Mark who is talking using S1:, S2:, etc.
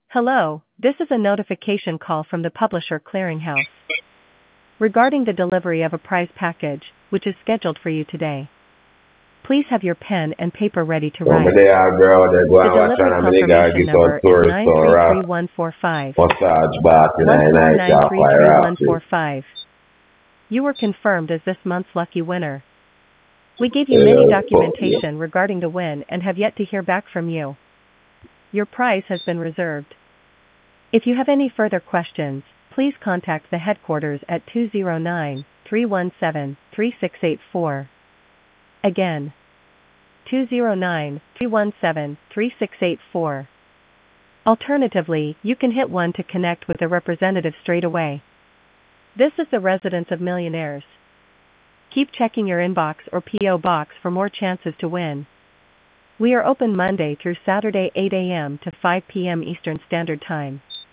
S1: Hello, this is a notification call from the Publisher Clearinghouse regarding the delivery of a prize package, which is scheduled for you today. Please have your pen and paper ready to
S2: So,
S1: write.
S2: but they are girl, they go
S1: The
S2: and watch
S1: delivery
S2: and they gotta
S1: confirmation
S2: get out
S1: number is
S2: tourist or rat,
S1: 933145.
S2: massage back in a night shop by Rafty.
S1: 149333145. You were confirmed as this month's lucky winner. We gave you many
S2: Yeah, fuck you.
S1: documentation regarding the win and have yet to hear back from you. Your prize has been reserved. If you have any further questions, please contact the headquarters at 209-317-3684. Again, 209-317-3684. Alternatively, you can hit 1 to connect with a representative straight away. This is the Residence of Millionaires. Keep checking your inbox or P.O. box for more chances to win. We are open Monday through Saturday 8 a.m. to 5 p.m. Eastern Standard Time.